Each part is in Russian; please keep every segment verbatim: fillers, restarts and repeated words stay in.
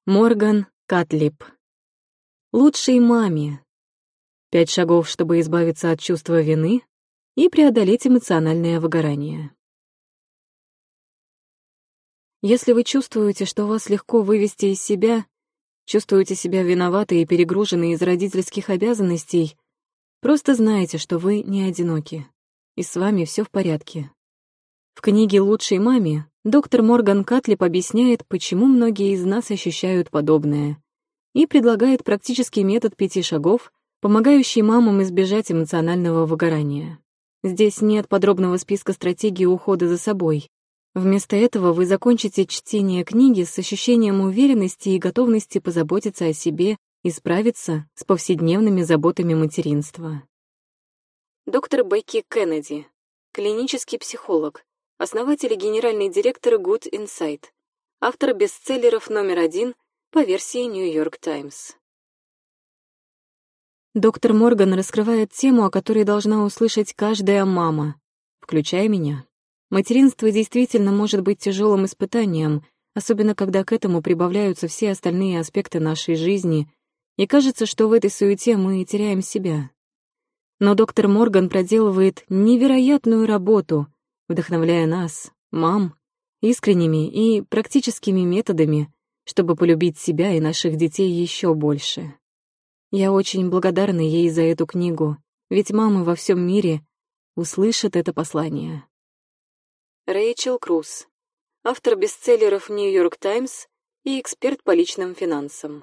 Морган Катлиб. Лучшей маме. Пять шагов, чтобы избавиться от чувства вины и преодолеть эмоциональное выгорание. Если вы чувствуете, что вас легко вывести из себя, чувствуете себя виноватой и перегруженной из родительских обязанностей, просто знайте, что вы не одиноки, и с вами все в порядке. В книге «Лучшей маме» доктор Морган Катлиб объясняет, почему многие из нас ощущают подобное, и предлагает практический метод пяти шагов, помогающий мамам избежать эмоционального выгорания. Здесь нет подробного списка стратегий ухода за собой. Вместо этого вы закончите чтение книги с ощущением уверенности и готовности позаботиться о себе и справиться с повседневными заботами материнства. Доктор Бекки Кеннеди, клинический психолог, основатель и генеральный директор Good Insight, автор бестселлеров номер один по версии New York Times. Доктор Морган раскрывает тему, о которой должна услышать каждая мама, включая меня. Материнство действительно может быть тяжелым испытанием, особенно когда к этому прибавляются все остальные аспекты нашей жизни, и кажется, что в этой суете мы теряем себя. Но доктор Морган проделывает невероятную работу, вдохновляя нас, мам, искренними и практическими методами, чтобы полюбить себя и наших детей еще больше. Я очень благодарна ей за эту книгу, ведь мамы во всем мире услышат это послание. Рэйчел Круз, автор бестселлеров New York Times и эксперт по личным финансам.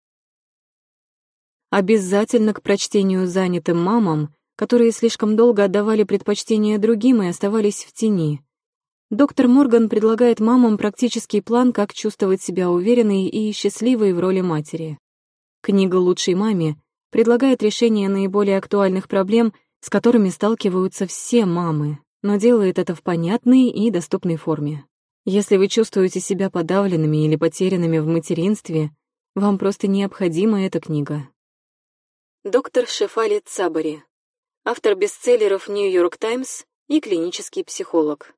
Обязательно к прочтению занятым мамам, которые слишком долго отдавали предпочтение другим и оставались в тени. Доктор Морган предлагает мамам практический план, как чувствовать себя уверенной и счастливой в роли матери. Книга «Лучшей маме» предлагает решение наиболее актуальных проблем, с которыми сталкиваются все мамы, но делает это в понятной и доступной форме. Если вы чувствуете себя подавленными или потерянными в материнстве, вам просто необходима эта книга. Доктор Шефали Цабари, автор бестселлеров New York Times и клинический психолог.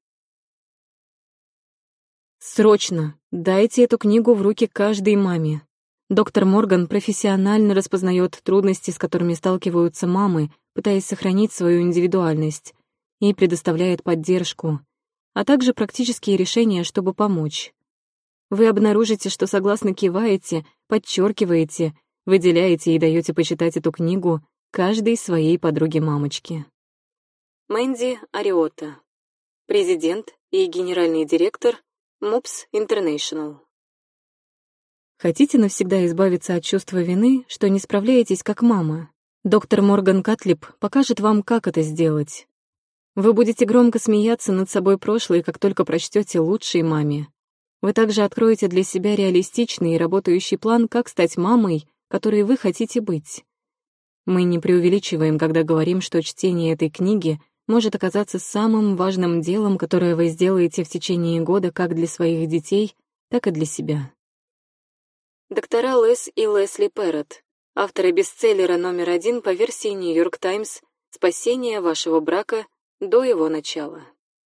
Срочно дайте эту книгу в руки каждой маме. Доктор Морган профессионально распознает трудности, с которыми сталкиваются мамы, пытаясь сохранить свою индивидуальность, и предоставляет поддержку, а также практические решения, чтобы помочь. Вы обнаружите, что согласно киваете, подчеркиваете, выделяете и даете почитать эту книгу каждой своей подруге-мамочке. Мэнди Ариота, президент и генеральный директор мопс International. Хотите навсегда избавиться от чувства вины, что не справляетесь как мама? Доктор Морган Катлиб покажет вам, как это сделать. Вы будете громко смеяться над собой прошлой, как только прочтете «Лучшей маме». Вы также откроете для себя реалистичный и работающий план, как стать мамой, которой вы хотите быть. Мы не преувеличиваем, когда говорим, что чтение этой книги может оказаться самым важным делом, которое вы сделаете в течение года как для своих детей, так и для себя. Доктора Лес и Лесли Перротт, авторы бестселлера номер один по версии New York Times «Спасение вашего брака до его начала».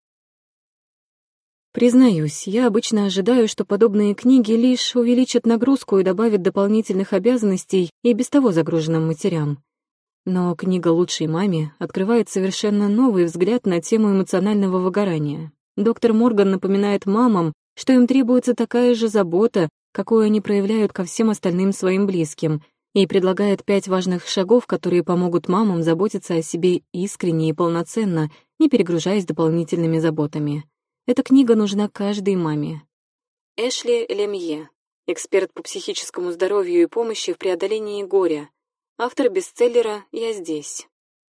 Признаюсь, я обычно ожидаю, что подобные книги лишь увеличат нагрузку и добавят дополнительных обязанностей и без того загруженным матерям. Но книга «Лучшей маме» открывает совершенно новый взгляд на тему эмоционального выгорания. Доктор Морган напоминает мамам, что им требуется такая же забота, какую они проявляют ко всем остальным своим близким, и предлагает пять важных шагов, которые помогут мамам заботиться о себе искренне и полноценно, не перегружаясь дополнительными заботами. Эта книга нужна каждой маме. Эшли Лемье, эксперт по психическому здоровью и помощи в преодолении горя, автор бестселлера «Я здесь».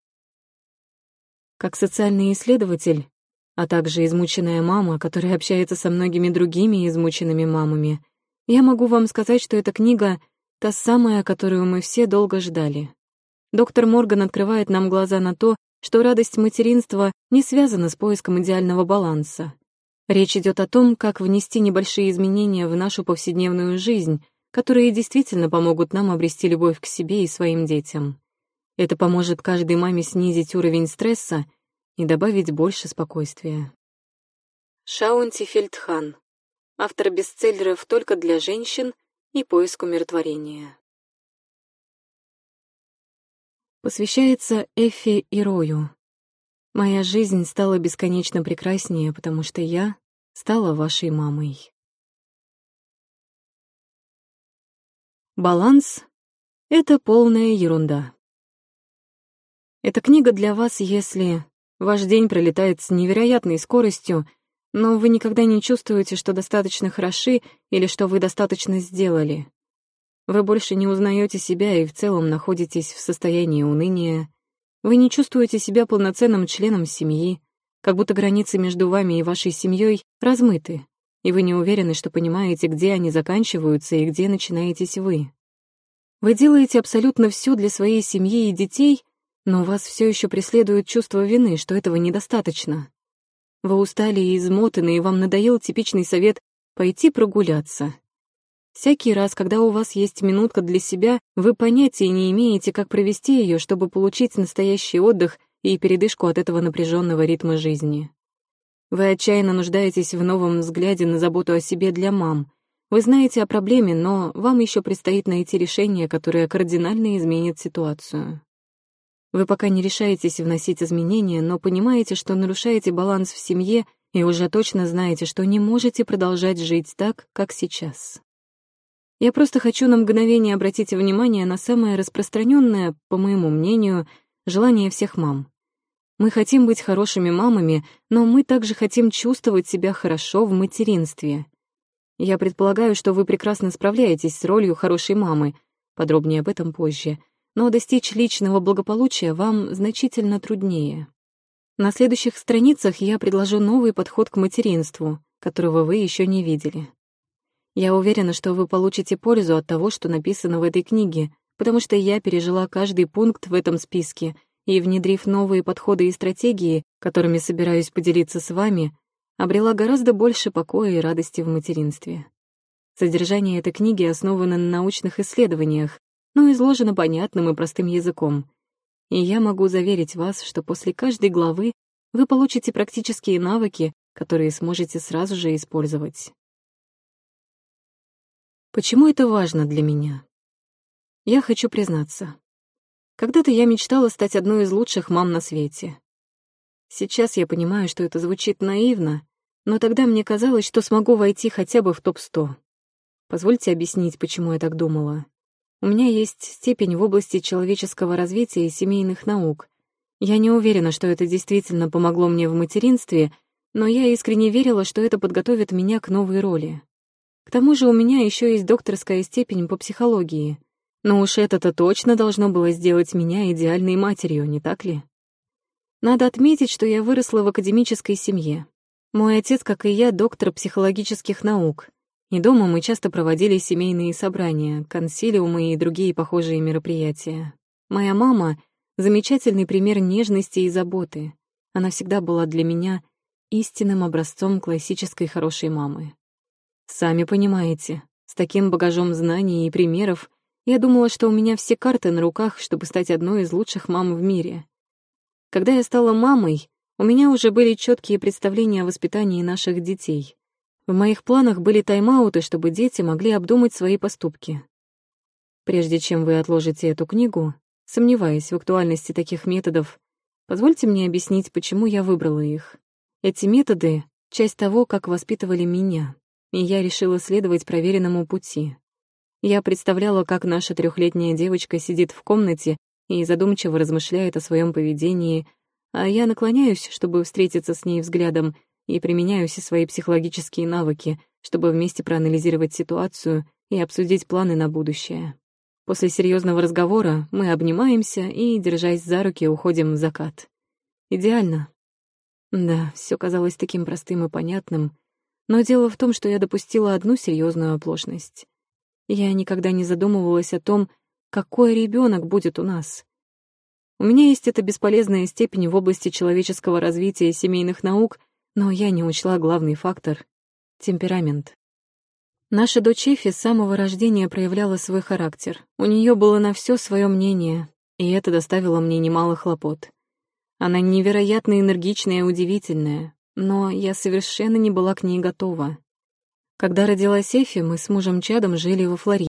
Как социальный исследователь, а также измученная мама, которая общается со многими другими измученными мамами, я могу вам сказать, что эта книга — та самая, которую мы все долго ждали. Доктор Морган открывает нам глаза на то, что радость материнства не связана с поиском идеального баланса. Речь идет о том, как внести небольшие изменения в нашу повседневную жизнь, которые действительно помогут нам обрести любовь к себе и своим детям. Это поможет каждой маме снизить уровень стресса и добавить больше спокойствия. Шаунти Фельдхан, автор бестселлеров «Только для женщин» и поиск умиротворения. Посвящается Эффи и Рою. Моя жизнь стала бесконечно прекраснее, потому что я стала вашей мамой. Баланс — это полная ерунда. Эта книга для вас, если ваш день пролетает с невероятной скоростью, но вы никогда не чувствуете, что достаточно хороши или что вы достаточно сделали. Вы больше не узнаете себя и в целом находитесь в состоянии уныния. Вы не чувствуете себя полноценным членом семьи, как будто границы между вами и вашей семьей размыты, и вы не уверены, что понимаете, где они заканчиваются и где начинаетесь вы. Вы делаете абсолютно все для своей семьи и детей, но вас все еще преследует чувство вины, что этого недостаточно. Вы устали и измотаны, и вам надоел типичный совет пойти прогуляться. Всякий раз, когда у вас есть минутка для себя, вы понятия не имеете, как провести ее, чтобы получить настоящий отдых и передышку от этого напряженного ритма жизни. Вы отчаянно нуждаетесь в новом взгляде на заботу о себе для мам. Вы знаете о проблеме, но вам еще предстоит найти решение, которое кардинально изменит ситуацию. Вы пока не решаетесь вносить изменения, но понимаете, что нарушаете баланс в семье и уже точно знаете, что не можете продолжать жить так, как сейчас. Я просто хочу на мгновение обратить внимание на самое распространенное, по моему мнению, желание всех мам. Мы хотим быть хорошими мамами, но мы также хотим чувствовать себя хорошо в материнстве. Я предполагаю, что вы прекрасно справляетесь с ролью хорошей мамы, подробнее об этом позже, но достичь личного благополучия вам значительно труднее. На следующих страницах я предложу новый подход к материнству, которого вы еще не видели. Я уверена, что вы получите пользу от того, что написано в этой книге, потому что я пережила каждый пункт в этом списке и, внедрив новые подходы и стратегии, которыми собираюсь поделиться с вами, обрела гораздо больше покоя и радости в материнстве. Содержание этой книги основано на научных исследованиях, но изложено понятным и простым языком. И я могу заверить вас, что после каждой главы вы получите практические навыки, которые сможете сразу же использовать. Почему это важно для меня? Я хочу признаться. Когда-то я мечтала стать одной из лучших мам на свете. Сейчас я понимаю, что это звучит наивно, но тогда мне казалось, что смогу войти хотя бы в топ сто. Позвольте объяснить, почему я так думала. У меня есть степень в области человеческого развития и семейных наук. Я не уверена, что это действительно помогло мне в материнстве, но я искренне верила, что это подготовит меня к новой роли. К тому же у меня еще есть докторская степень по психологии. Но уж это-то точно должно было сделать меня идеальной матерью, не так ли? Надо отметить, что я выросла в академической семье. Мой отец, как и я, доктор психологических наук. И дома мы часто проводили семейные собрания, консилиумы и другие похожие мероприятия. Моя мама — замечательный пример нежности и заботы. Она всегда была для меня истинным образцом классической хорошей мамы. Сами понимаете, с таким багажом знаний и примеров я думала, что у меня все карты на руках, чтобы стать одной из лучших мам в мире. Когда я стала мамой, у меня уже были четкие представления о воспитании наших детей. В моих планах были тайм-ауты, чтобы дети могли обдумать свои поступки. Прежде чем вы отложите эту книгу, сомневаясь в актуальности таких методов, позвольте мне объяснить, почему я выбрала их. Эти методы — часть того, как воспитывали меня, и я решила следовать проверенному пути. Я представляла, как наша трехлетняя девочка сидит в комнате и задумчиво размышляет о своем поведении, а я наклоняюсь, чтобы встретиться с ней взглядом, и применяю все свои психологические навыки, чтобы вместе проанализировать ситуацию и обсудить планы на будущее. После серьезного разговора мы обнимаемся и, держась за руки, уходим в закат. Идеально. Да, все казалось таким простым и понятным, но дело в том, что я допустила одну серьезную оплошность. Я никогда не задумывалась о том, какой ребенок будет у нас. У меня есть эта бесполезная степень в области человеческого развития и семейных наук, но я не учла главный фактор — темперамент. Наша дочь Эфи с самого рождения проявляла свой характер. У нее было на все свое мнение, и это доставило мне немало хлопот. Она невероятно энергичная и удивительная, но я совершенно не была к ней готова. Когда родилась Эфи, мы с мужем Чадом жили во Флориде.